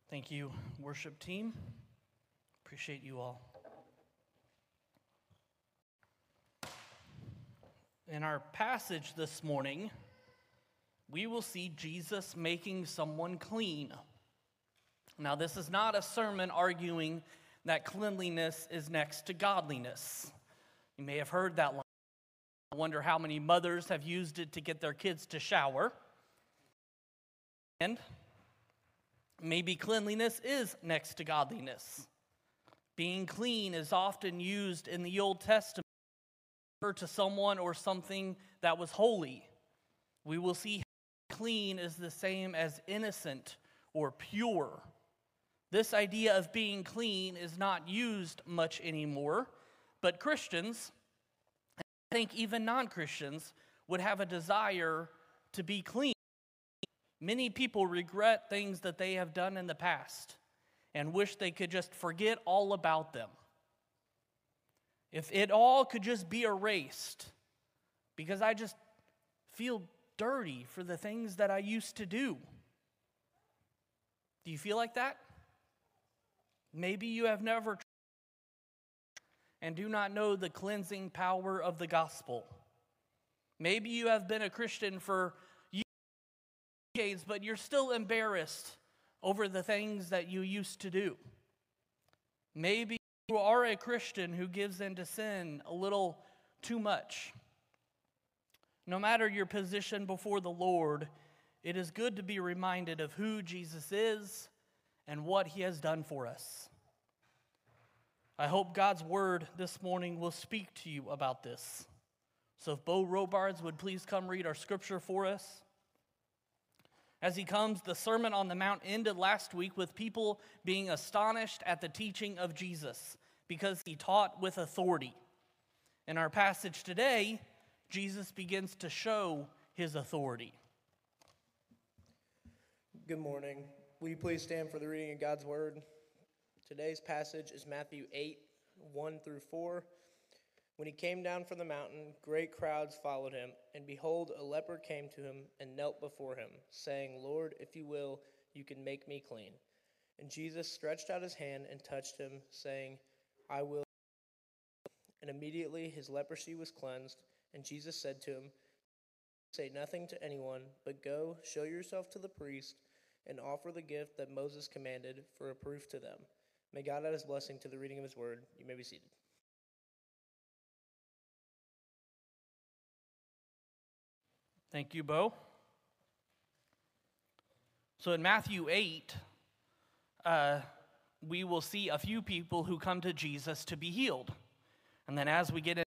Thank you, worship team. Appreciate you all. In our passage this morning, we will see Jesus making someone clean. Now, this is not a sermon arguing that cleanliness is next to godliness. You may have heard that line. I wonder how many mothers have used it to get their kids to shower. And maybe cleanliness is next to godliness. Being clean is often used in the Old Testament to refer to someone or something that was holy. We will see how clean is the same as innocent or pure. This idea of being clean is not used much anymore, but Christians, and I think even non-Christians, would have a desire to be clean. Many people regret things that they have done in the past and wish they could just forget all about them. If it all could just be erased, because I just feel dirty for the things that I used to do. Do you feel like that? Maybe you have never tried and do not know the cleansing power of the gospel. Maybe you have been a Christian for decades, but you're still embarrassed over the things that you used to do. Maybe you are a Christian who gives in to sin a little too much. No matter your position before the Lord, it is good to be reminded of who Jesus is and what he has done for us. I hope God's word this morning will speak to you about this. So if Bo Robards would please come read our scripture for us. As he comes, the Sermon on the Mount ended last week with people being astonished at the teaching of Jesus because he taught with authority. In our passage today, Jesus begins to show his authority. Good morning. Will you please stand for the reading of God's word? Today's passage is Matthew 8, 1 through 4. When he came down from the mountain, great crowds followed him, and behold, a leper came to him and knelt before him, saying, Lord, if you will, you can make me clean. And Jesus stretched out his hand and touched him, saying, I will. And immediately his leprosy was cleansed, and Jesus said to him, say nothing to anyone, but go, show yourself to the priest, and offer the gift that Moses commanded for a proof to them. May God add his blessing to the reading of his word. You may be seated. Thank you, Bo. So in Matthew 8, we will see a few people who come to Jesus to be healed. And then as we get into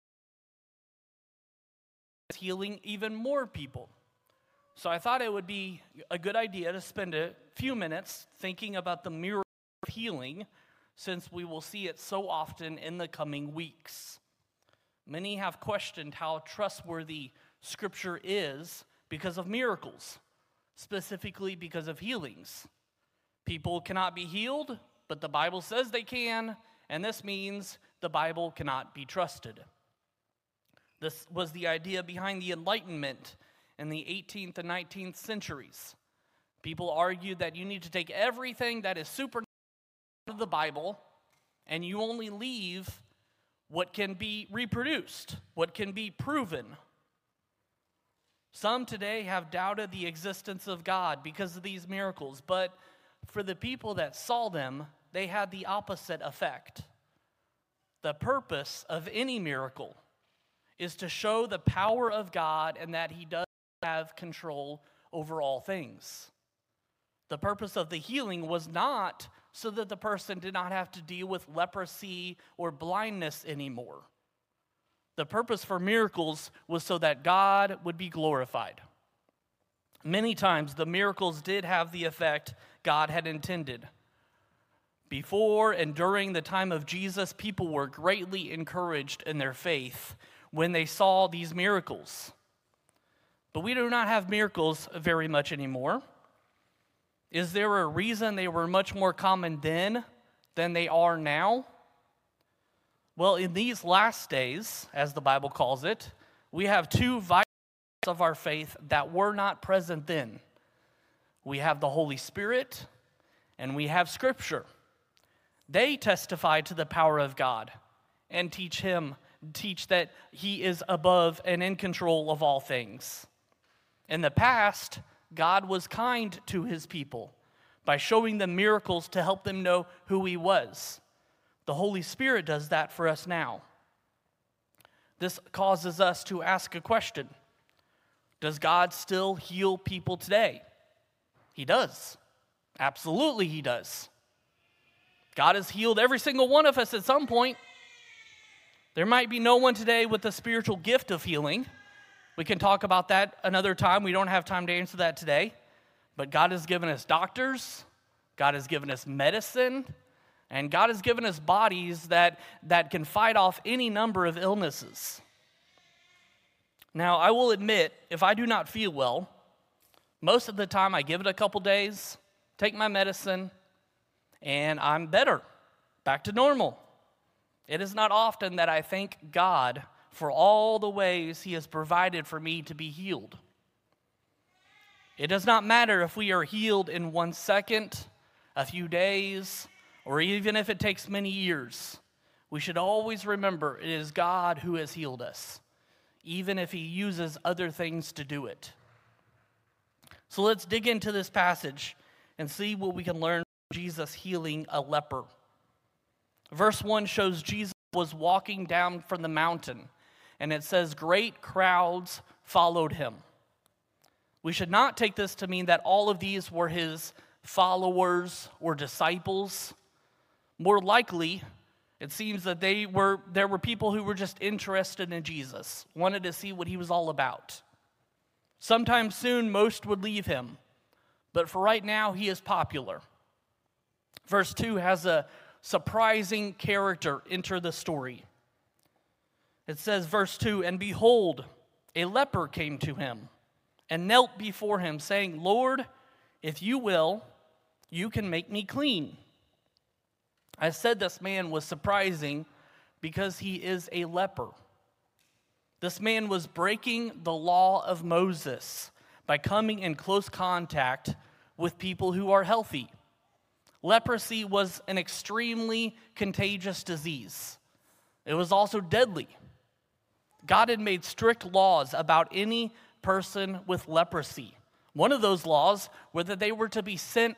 healing even more people. So I thought it would be a good idea to spend a few minutes thinking about the miracle of healing, since we will see it so often in the coming weeks. Many have questioned how trustworthy Scripture is because of miracles, specifically because of healings. People cannot be healed, but the Bible says they can, and this means the Bible cannot be trusted. This was the idea behind the Enlightenment in the 18th and 19th centuries. People argued that you need to take everything that is supernatural out of the Bible, and you only leave what can be reproduced, what can be proven. Some today have doubted the existence of God because of these miracles, but for the people that saw them, they had the opposite effect. The purpose of any miracle is to show the power of God and that he does have control over all things. The purpose of the healing was not so that the person did not have to deal with leprosy or blindness anymore. The purpose for miracles was so that God would be glorified. Many times the miracles did have the effect God had intended. Before and during the time of Jesus, people were greatly encouraged in their faith when they saw these miracles. But we do not have miracles very much anymore. Is there a reason they were much more common then than they are now? Well, in these last days, as the Bible calls it, we have two vital parts of our faith that were not present then. We have the Holy Spirit, and we have Scripture. They testify to the power of God and teach that he is above and in control of all things. In the past, God was kind to his people by showing them miracles to help them know who he was. The Holy Spirit does that for us now. This causes us to ask a question. Does God still heal people today? He does. Absolutely he does. God has healed every single one of us at some point. There might be no one today with the spiritual gift of healing. We can talk about that another time. We don't have time to answer that today. But God has given us doctors. God has given us medicine. And God has given us bodies that can fight off any number of illnesses. Now, I will admit, if I do not feel well, most of the time I give it a couple days, take my medicine, and I'm better, back to normal. It is not often that I thank God for all the ways he has provided for me to be healed. It does not matter if we are healed in 1 second, a few days, or even if it takes many years. We should always remember it is God who has healed us, even if he uses other things to do it. So let's dig into this passage and see what we can learn from Jesus healing a leper. Verse 1 shows Jesus was walking down from the mountain, and it says great crowds followed him. We should not take this to mean that all of these were his followers or disciples. More likely, it seems that there were people who were just interested in Jesus, wanted to see what he was all about. Sometime soon, most would leave him, but for right now, he is popular. Verse 2 has a surprising character enter the story. It says, verse 2, "And behold, a leper came to him and knelt before him, saying, 'Lord, if you will, you can make me clean.' I said this man was surprising because he is a leper. This man was breaking the law of Moses by coming in close contact with people who are healthy. Leprosy was an extremely contagious disease. It was also deadly. God had made strict laws about any person with leprosy. One of those laws was that they were to be sent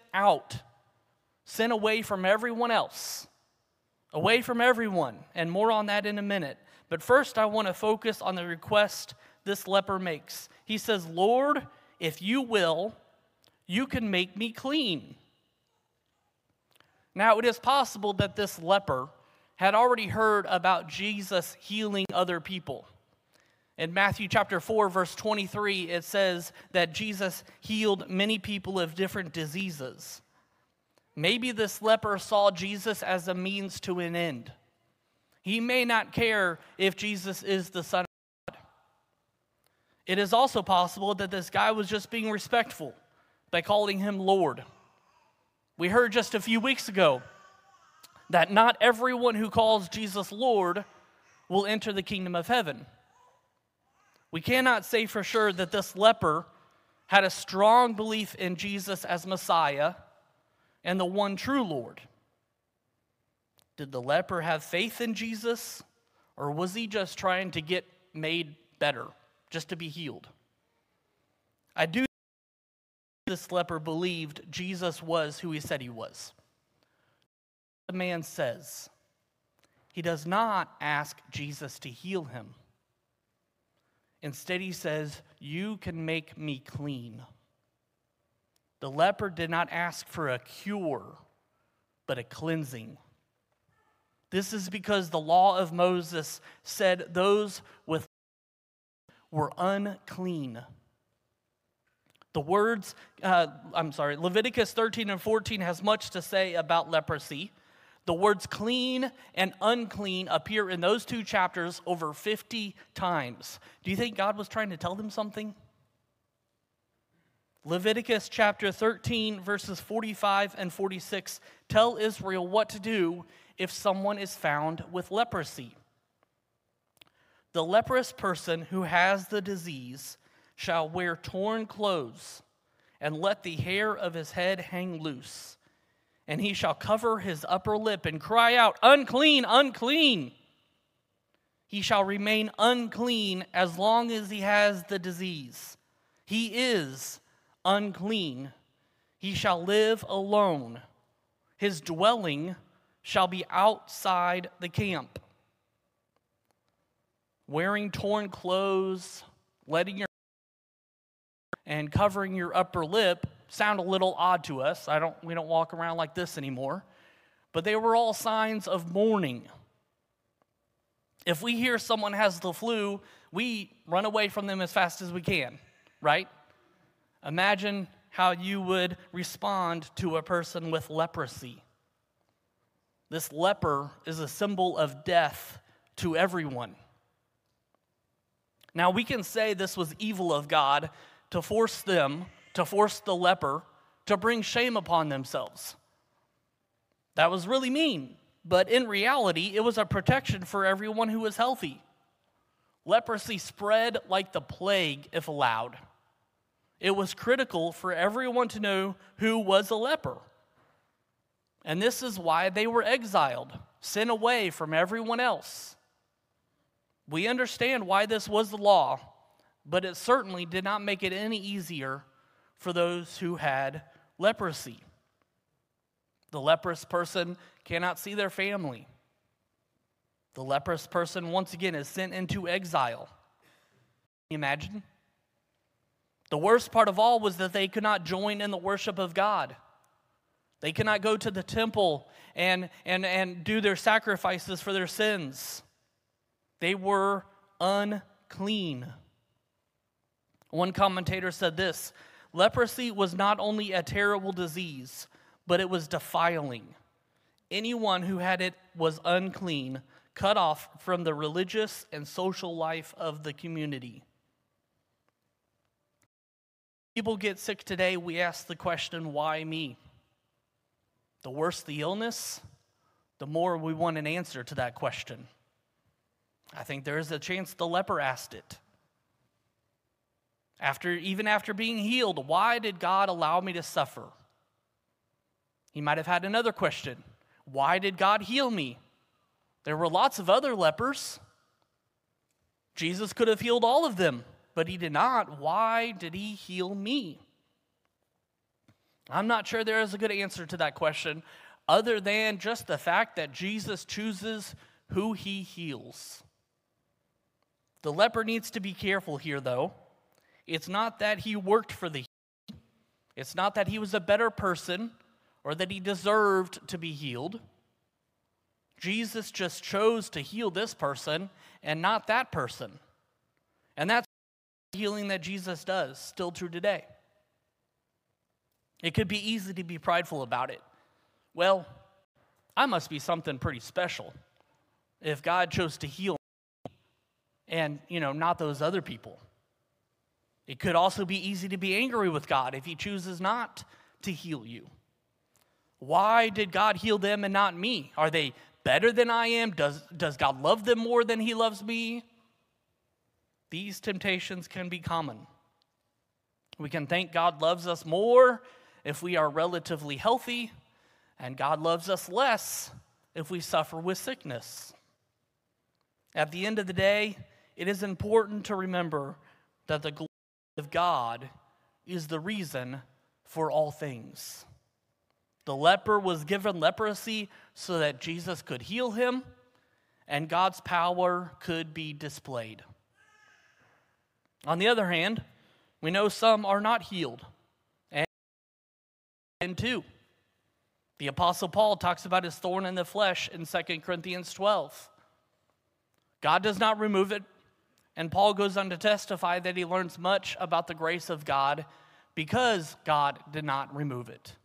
away from everyone else, away from everyone, and more on that in a minute. But first, I want to focus on the request this leper makes. He says, 'Lord, if you will, you can make me clean.' Now, it is possible that this leper had already heard about Jesus healing other people. In Matthew chapter 4, verse 23, it says that Jesus healed many people of different diseases. Maybe this leper saw Jesus as a means to an end. He may not care if Jesus is the Son of God. It is also possible that this guy was just being respectful by calling him Lord. We heard just a few weeks ago that not everyone who calls Jesus Lord will enter the kingdom of heaven. We cannot say for sure that this leper had a strong belief in Jesus as Messiah and the one true Lord. Did the leper have faith in Jesus, or was he just trying to get made better, just to be healed? I do think this leper believed Jesus was who he said he was. The man says he does not ask Jesus to heal him. Instead, he says, "You can make me clean." The leper did not ask for a cure, but a cleansing. This is because the law of Moses said those with were unclean. Leviticus 13 and 14 has much to say about leprosy. The words clean and unclean appear in those two chapters over 50 times. Do you think God was trying to tell them something? Leviticus chapter 13, verses 45 and 46 tell Israel what to do if someone is found with leprosy. The leprous person who has the disease shall wear torn clothes and let the hair of his head hang loose, and he shall cover his upper lip and cry out, unclean, unclean. He shall remain unclean as long as he has the disease. He is unclean. He shall live alone. His dwelling shall be outside the camp. Wearing torn clothes, and covering your upper lip sound a little odd to us. We don't walk around like this anymore. But they were all signs of mourning. If we hear someone has the flu, we run away from them as fast as we can, right? Imagine how you would respond to a person with leprosy. This leper is a symbol of death to everyone. Now, we can say this was evil of God to force the leper to bring shame upon themselves. That was really mean. But in reality, it was a protection for everyone who was healthy. Leprosy spread like the plague if allowed. It was critical for everyone to know who was a leper. And this is why they were exiled, sent away from everyone else. We understand why this was the law, but it certainly did not make it any easier for those who had leprosy. The leprous person cannot see their family. The leprous person, once again, is sent into exile. Can you imagine? The worst part of all was that they could not join in the worship of God. They could not go to the temple and do their sacrifices for their sins. They were unclean. One commentator said this: leprosy was not only a terrible disease, but it was defiling. Anyone who had it was unclean, cut off from the religious and social life of the community. People get sick today, we ask the question, why me? The worse the illness, the more we want an answer to that question. I think there is a chance the leper asked it. Even after being healed, why did God allow me to suffer? He might have had another question. Why did God heal me? There were lots of other lepers. Jesus could have healed all of them, but he did not. Why did he heal me? I'm not sure there is a good answer to that question, other than just the fact that Jesus chooses who he heals. The leper needs to be careful here, though. It's not that he worked for the healing. It's not that he was a better person or that he deserved to be healed. Jesus just chose to heal this person and not that person. And that's the healing that Jesus does, still true today. It could be easy to be prideful about it. Well, I must be something pretty special if God chose to heal me and, not those other people. It could also be easy to be angry with God if he chooses not to heal you. Why did God heal them and not me? Are they better than I am? Does God love them more than he loves me? These temptations can be common. We can think God loves us more if we are relatively healthy, and God loves us less if we suffer with sickness. At the end of the day, it is important to remember that the glory of God is the reason for all things. The leper was given leprosy so that Jesus could heal him and God's power could be displayed. On the other hand, we know some are not healed. And two, the Apostle Paul talks about his thorn in the flesh in 2 Corinthians 12. God does not remove it, and Paul goes on to testify that he learns much about the grace of God because God did not remove it.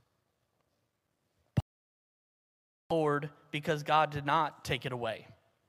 Lord, because God did not take it away.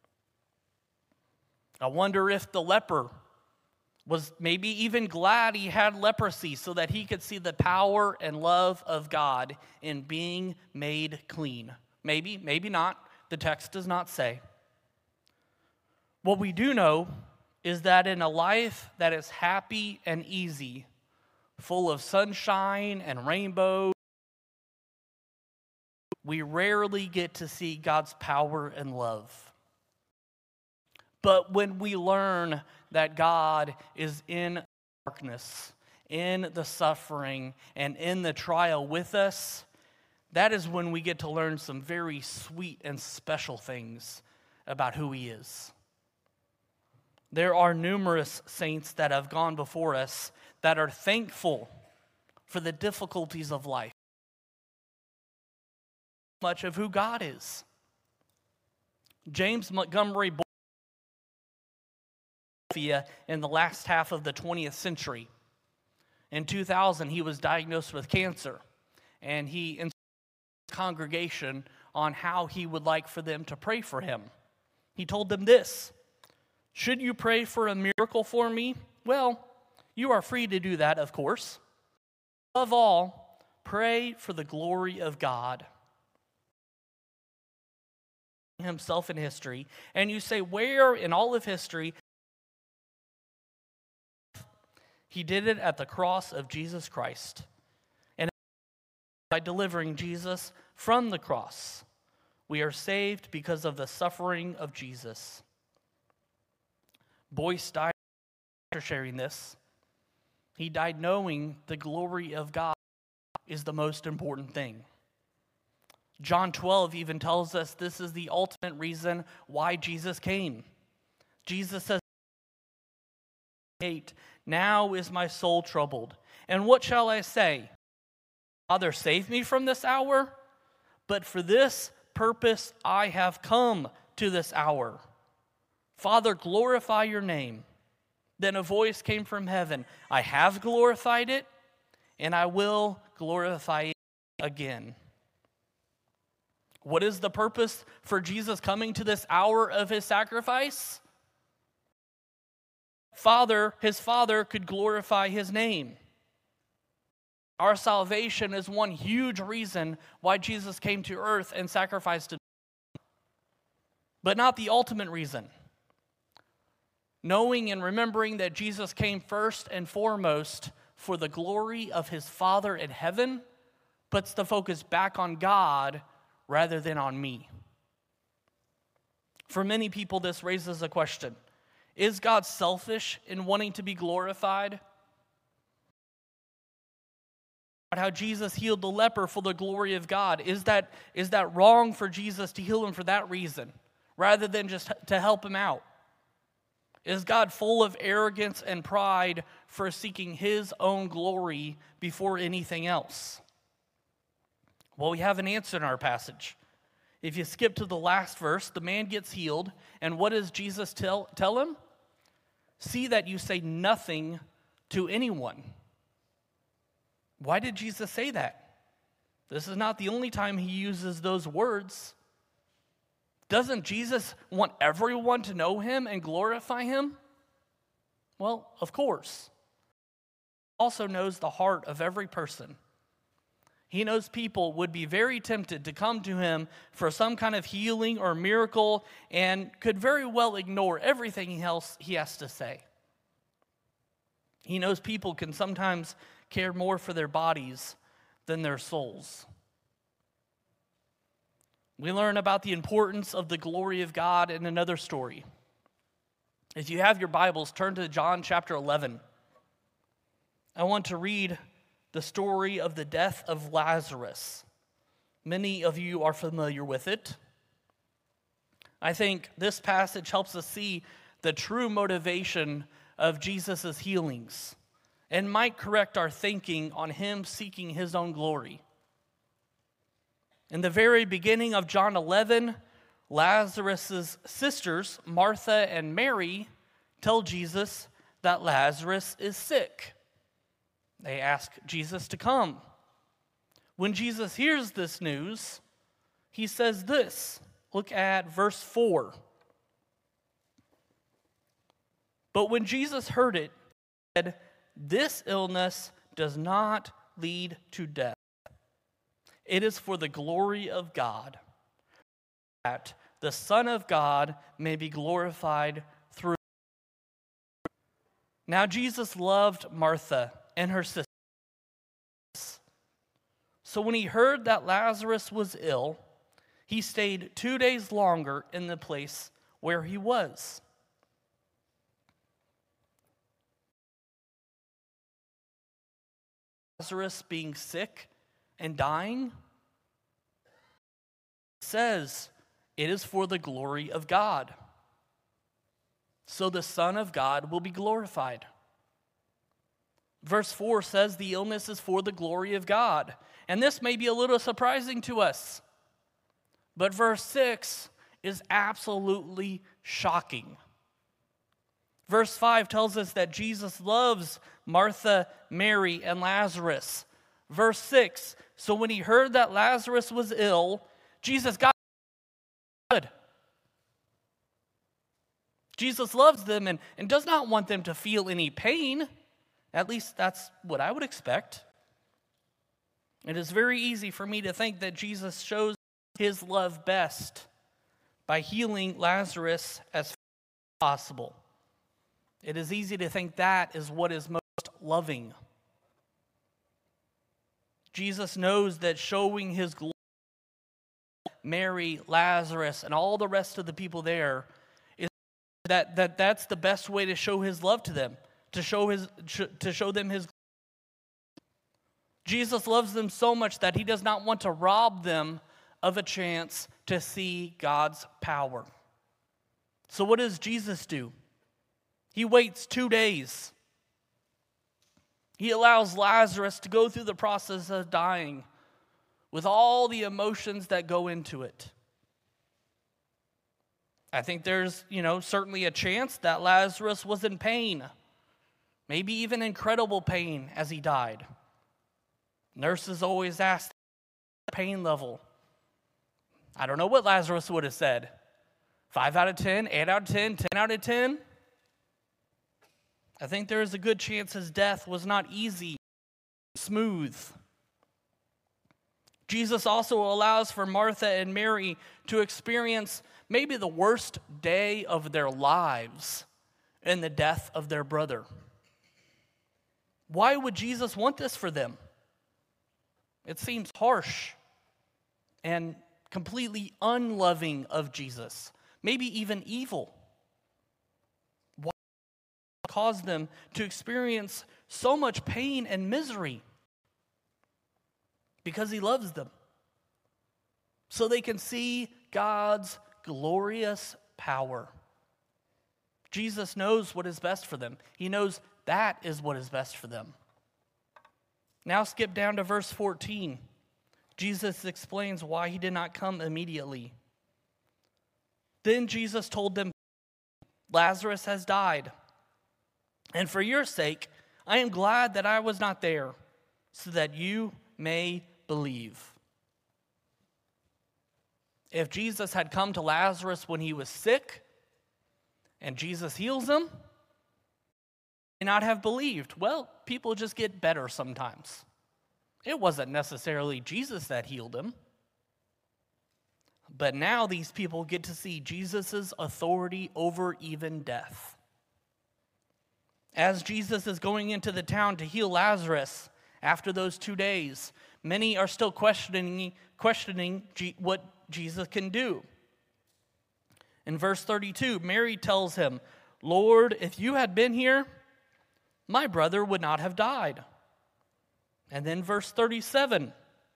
I wonder if the leper was maybe even glad he had leprosy so that he could see the power and love of God in being made clean. Maybe, maybe not. The text does not say. What we do know is that in a life that is happy and easy, full of sunshine and rainbows, we rarely get to see God's power and love. But when we learn that God is in darkness, in the suffering, and in the trial with us, that is when we get to learn some very sweet and special things about who He is. There are numerous saints that have gone before us that are thankful for the difficulties of life. Much of who God is. James Montgomery in the last half of the 20th century. In 2000, he was diagnosed with cancer, and he instructed his congregation on how he would like for them to pray for him. He told them this: "Should you pray for a miracle for me? Well, you are free to do that, of course. Above all, pray for the glory of God Himself in history." And you say, where in all of history? He did it at the cross of Jesus Christ. And by delivering Jesus from the cross, we are saved because of the suffering of Jesus. Boyce died after sharing this. He died knowing the glory of God is the most important thing. John 12 even tells us this is the ultimate reason why Jesus came. Jesus says, 8, "Now is my soul troubled. And what shall I say? Father, save me from this hour? But for this purpose I have come to this hour. Father, glorify your name." Then a voice came from heaven, "I have glorified it, and I will glorify it again." What is the purpose for Jesus coming to this hour of his sacrifice? His Father could glorify his name. Our salvation is one huge reason why Jesus came to earth and sacrificed himself, but not the ultimate reason. Knowing and remembering that Jesus came first and foremost for the glory of his Father in heaven puts the focus back on God rather than on me. For many people, this raises a question. Is God selfish in wanting to be glorified? How Jesus healed the leper for the glory of God. Is that wrong for Jesus to heal him for that reason, rather than just to help him out? Is God full of arrogance and pride for seeking his own glory before anything else? Well, we have an answer in our passage. If you skip to the last verse, the man gets healed, and what does Jesus tell him? "See that you say nothing to anyone." Why did Jesus say that? This is not the only time he uses those words. Doesn't Jesus want everyone to know him and glorify him? Well, of course. He also knows the heart of every person. He knows people would be very tempted to come to him for some kind of healing or miracle and could very well ignore everything else he has to say. He knows people can sometimes care more for their bodies than their souls. We learn about the importance of the glory of God in another story. If you have your Bibles, turn to John chapter 11. I want to read the story of the death of Lazarus. Many of you are familiar with it. I think this passage helps us see the true motivation of Jesus' healings and might correct our thinking on him seeking his own glory. In the very beginning of John 11, Lazarus' sisters, Martha and Mary, tell Jesus that Lazarus is sick. They ask Jesus to come. When Jesus hears this news, he says this. Look at verse 4. But when Jesus heard it, he said, "This illness does not lead to death. It is for the glory of God, that the Son of God may be glorified through." Now Jesus loved Martha and her sisters. So when he heard that Lazarus was ill, he stayed 2 days longer in the place where he was. Lazarus being sick and dying says it is for the glory of God. So the Son of God will be glorified. Verse 4 says the illness is for the glory of God. And this may be a little surprising to us. But verse 6 is absolutely shocking. Verse 5 tells us that Jesus loves Martha, Mary, and Lazarus. Verse 6, so when he heard that Lazarus was ill, Jesus got good. Jesus loves them and does not want them to feel any pain. At least that's what I would expect. It is very easy for me to think that Jesus shows his love best by healing Lazarus as possible. It is easy to think that is what is most loving. Jesus knows that showing his glory, Mary, Lazarus, and all the rest of the people there, is that's the best way to show his love to them, to show them his. Jesus loves them so much that he does not want to rob them of a chance to see God's power. So what does Jesus do? He waits 2 days. He allows Lazarus to go through the process of dying with all the emotions that go into it. I think there's, certainly a chance that Lazarus was in pain, maybe even incredible pain as he died. Nurses always ask the pain level. I don't know what Lazarus would have said. 5 out of 10, 8 out of 10, 10 out of 10. I think there is a good chance his death was not easy, smooth. Jesus also allows for Martha and Mary to experience maybe the worst day of their lives in the death of their brother. Why would Jesus want this for them? It seems harsh and completely unloving of Jesus, maybe even evil. Why cause them to experience so much pain and misery? Because he loves them. So they can see God's glorious power. Jesus knows what is best for them. He knows that is what is best for them. Now skip down to verse 14. Jesus explains why he did not come immediately. Then Jesus told them, Lazarus has died. And for your sake, I am glad that I was not there, so that you may believe. If Jesus had come to Lazarus when he was sick, and Jesus heals him, he would not have believed. Well, people just get better sometimes. It wasn't necessarily Jesus that healed him. But now these people get to see Jesus' authority over even death. As Jesus is going into the town to heal Lazarus after those 2 days, many are still questioning what Jesus can do. In verse 32, Mary tells him, Lord, if you had been here, my brother would not have died. And then verse 37,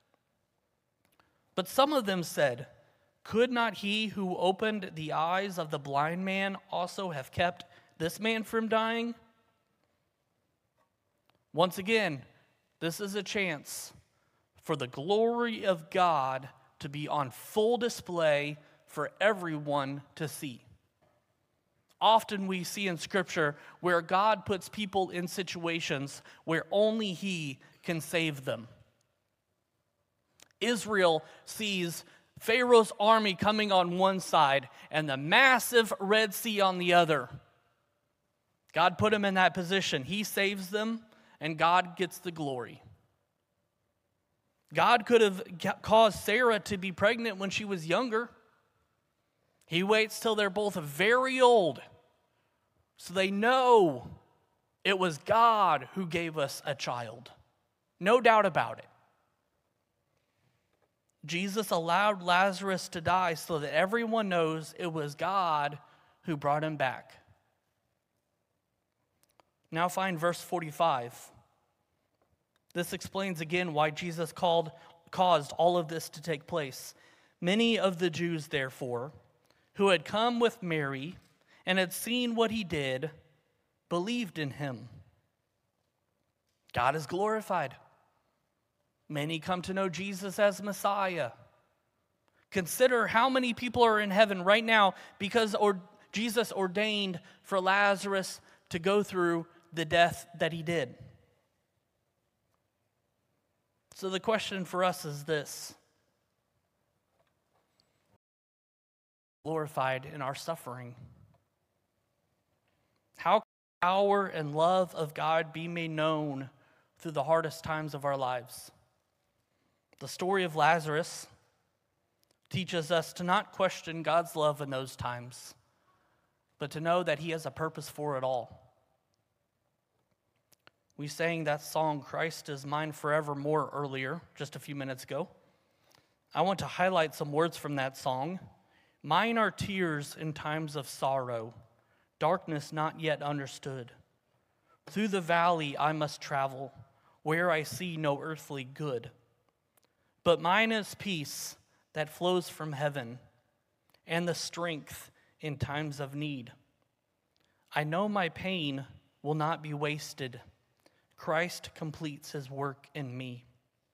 but some of them said, could not he who opened the eyes of the blind man also have kept this man from dying? Once again, this is a chance for the glory of God to be on full display for everyone to see. Often we see in Scripture where God puts people in situations where only He can save them. Israel sees Pharaoh's army coming on one side and the massive Red Sea on the other. God put them in that position. He saves them, and God gets the glory. God could have caused Sarah to be pregnant when she was younger. He waits till they're both very old, so they know it was God who gave us a child. No doubt about it. Jesus allowed Lazarus to die so that everyone knows it was God who brought him back. Now find verse 45. This explains again why Jesus caused all of this to take place. Many of the Jews, therefore, who had come with Mary and had seen what he did, believed in him. God is glorified. Many come to know Jesus as Messiah. Consider how many people are in heaven right now because Jesus ordained for Lazarus to go through the death that he did. So the question for us is this: glorified in our suffering? How can the power and love of God be made known through the hardest times of our lives? The story of Lazarus teaches us to not question God's love in those times, but to know that he has a purpose for it all. We sang that song, "Christ is Mine Forevermore," earlier, just a few minutes ago. I want to highlight some words from that song. Mine are tears in times of sorrow, darkness not yet understood. Through the valley I must travel, where I see no earthly good. But mine is peace that flows from heaven, and the strength in times of need. I know my pain will not be wasted. Christ completes his work in me.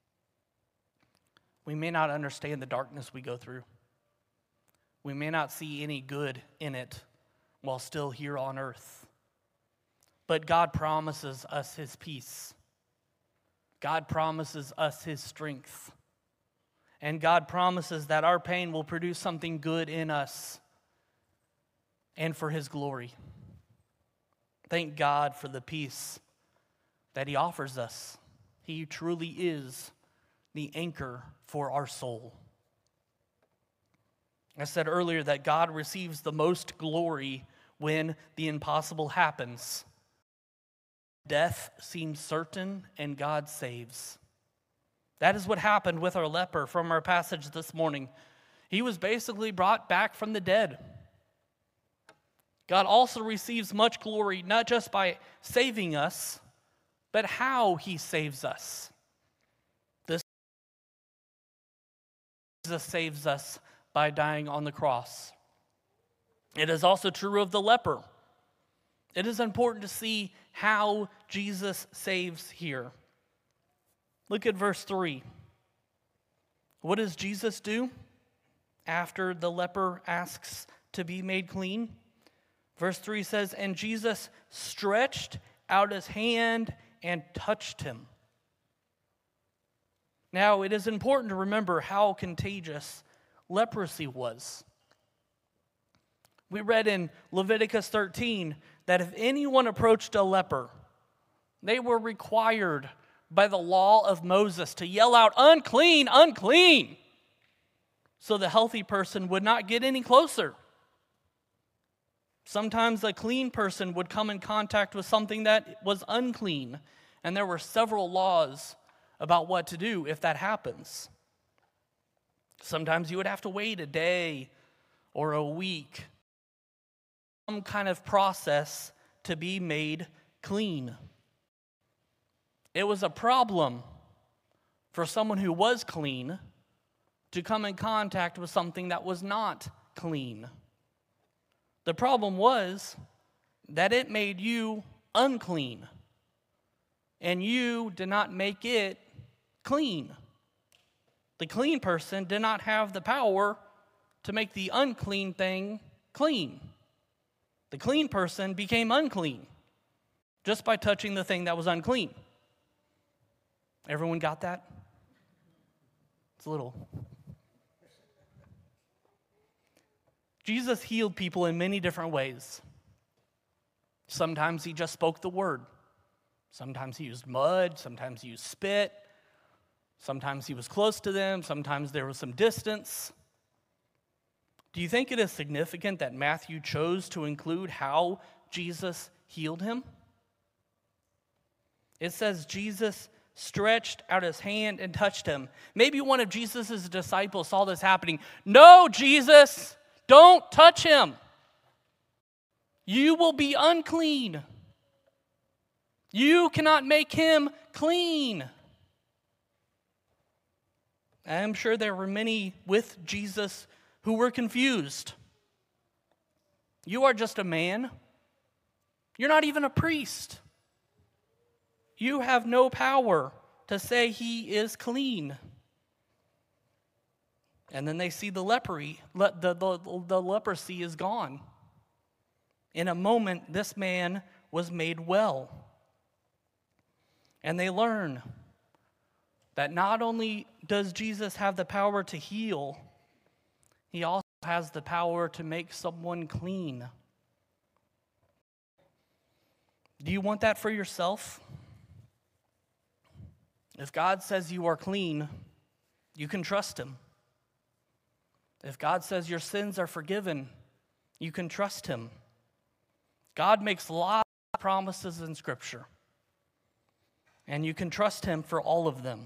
We may not understand the darkness we go through. We may not see any good in it while still here on earth. But God promises us his peace. God promises us his strength. And God promises that our pain will produce something good in us and for his glory. Thank God for the peace that he offers us. He truly is the anchor for our soul. I said earlier that God receives the most glory when the impossible happens. Death seems certain and God saves. That is what happened with our leper from our passage this morning. He was basically brought back from the dead. God also receives much glory, not just by saving us, but how he saves us. Jesus saves us by dying on the cross. It is also true of the leper. It is important to see how Jesus saves here. Look at verse 3. What does Jesus do after the leper asks to be made clean? Verse 3 says, "And Jesus stretched out his hand and touched him." Now, it is important to remember how contagious leprosy was. We read in Leviticus 13 that if anyone approached a leper, they were required by the law of Moses to yell out, "Unclean, unclean," so the healthy person would not get any closer. Sometimes a clean person would come in contact with something that was unclean, and there were several laws about what to do if that happens. Sometimes you would have to wait a day or a week, some kind of process to be made clean. It was a problem for someone who was clean to come in contact with something that was not clean. The problem was that it made you unclean, and you did not make it clean. The clean person did not have the power to make the unclean thing clean. The clean person became unclean just by touching the thing that was unclean. Everyone got that? It's a little. Jesus healed people in many different ways. Sometimes he just spoke the word. Sometimes he used mud. Sometimes he used spit. Sometimes he was close to them. Sometimes there was some distance. Do you think it is significant that Matthew chose to include how Jesus healed him? It says Jesus stretched out his hand and touched him. Maybe one of Jesus' disciples saw this happening. No, Jesus, don't touch him. You will be unclean. You cannot make him clean. I'm sure there were many with Jesus who were confused. You are just a man. You're not even a priest. You have no power to say he is clean. And then they see the leprosy. The leprosy is gone. In a moment, this man was made well. And they learn that not only does Jesus have the power to heal, he also has the power to make someone clean. Do you want that for yourself? If God says you are clean, you can trust him. If God says your sins are forgiven, you can trust him. God makes lots of promises in Scripture, and you can trust him for all of them.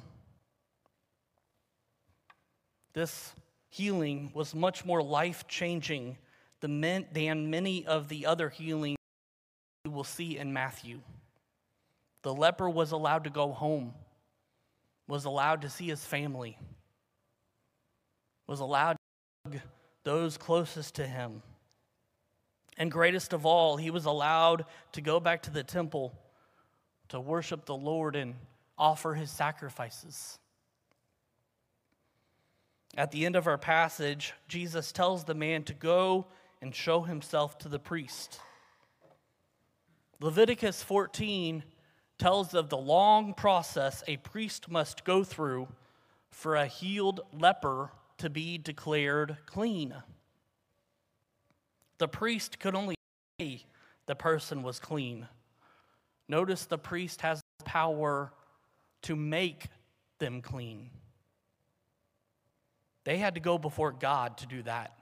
This healing was much more life-changing than many of the other healings you will see in Matthew. The leper was allowed to go home, was allowed to see his family, was allowed to hug those closest to him. And greatest of all, he was allowed to go back to the temple to worship the Lord and offer his sacrifices. At the end of our passage, Jesus tells the man to go and show himself to the priest. Leviticus 14 tells of the long process a priest must go through for a healed leper to be declared clean. The priest could only say the person was clean. Notice the priest has the power to make them clean. They had to go before God to do that.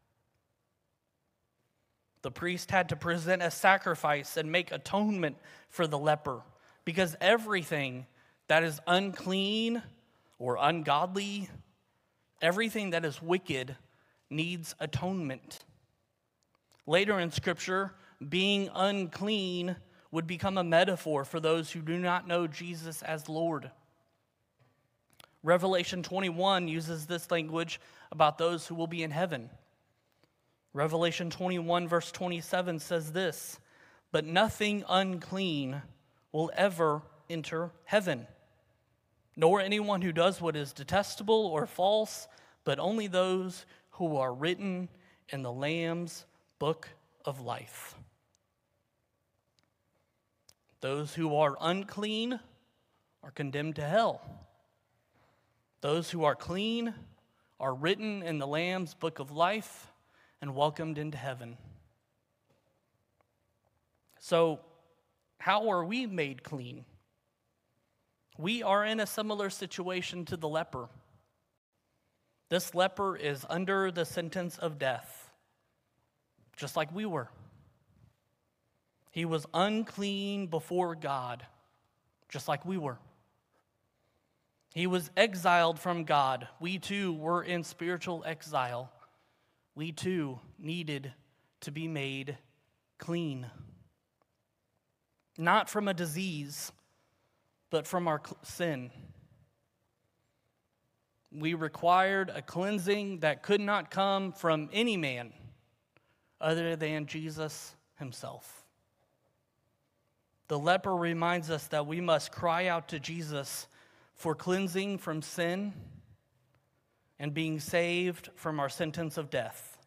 The priest had to present a sacrifice and make atonement for the leper, because everything that is unclean or ungodly, everything that is wicked, needs atonement. Later in Scripture, being unclean would become a metaphor for those who do not know Jesus as Lord. Revelation 21 uses this language about those who will be in heaven. Revelation 21 verse 27 says this, "But nothing unclean will ever enter heaven, nor anyone who does what is detestable or false, but only those who are written in the Lamb's book of life." Those who are unclean are condemned to hell. Those who are clean are written in the Lamb's book of life and welcomed into heaven. So, how are we made clean? We are in a similar situation to the leper. This leper is under the sentence of death, just like we were. He was unclean before God, just like we were. He was exiled from God. We too were in spiritual exile. We too needed to be made clean. Not from a disease, but from our sin. We required a cleansing that could not come from any man other than Jesus himself. The leper reminds us that we must cry out to Jesus for cleansing from sin and being saved from our sentence of death.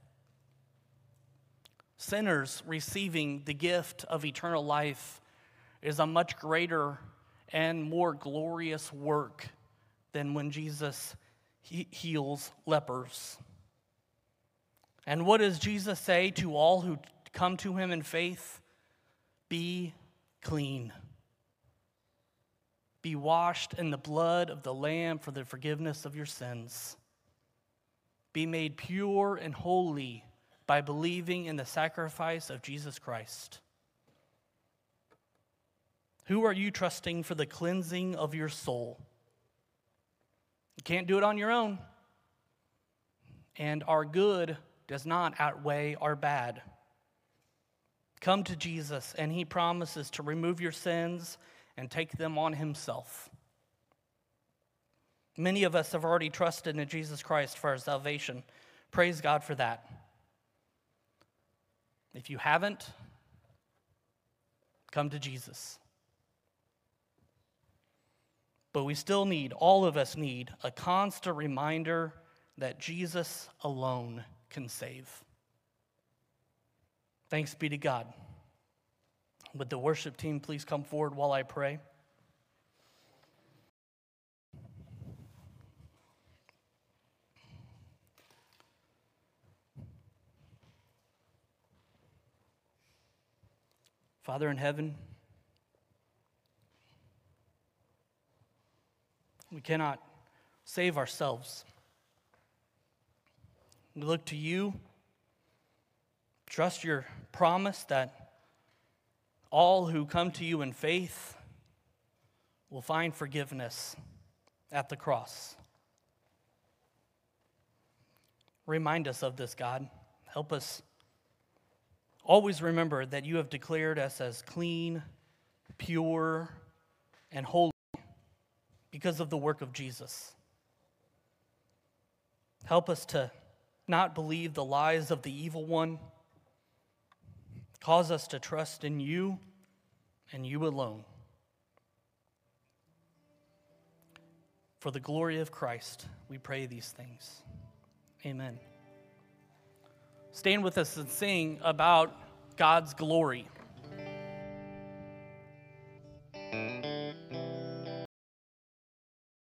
Sinners receiving the gift of eternal life is a much greater and more glorious work than when Jesus heals lepers. And what does Jesus say to all who come to him in faith? Be clean. Be washed in the blood of the Lamb for the forgiveness of your sins. Be made pure and holy by believing in the sacrifice of Jesus Christ. Who are you trusting for the cleansing of your soul? You can't do it on your own. And our good does not outweigh our bad. Come to Jesus, and he promises to remove your sins and take them on himself. Many of us have already trusted in Jesus Christ for our salvation. Praise God for that. If you haven't, come to Jesus. But we still need, all of us need, a constant reminder that Jesus alone can save. Thanks be to God. Would the worship team please come forward while I pray? Father in heaven, we cannot save ourselves. We look to you, trust your promise that all who come to you in faith will find forgiveness at the cross. Remind us of this, God. Help us always remember that you have declared us as clean, pure, and holy because of the work of Jesus. Help us to not believe the lies of the evil one. Cause us to trust in you and you alone. For the glory of Christ, we pray these things. Amen. Stand with us and sing about God's glory.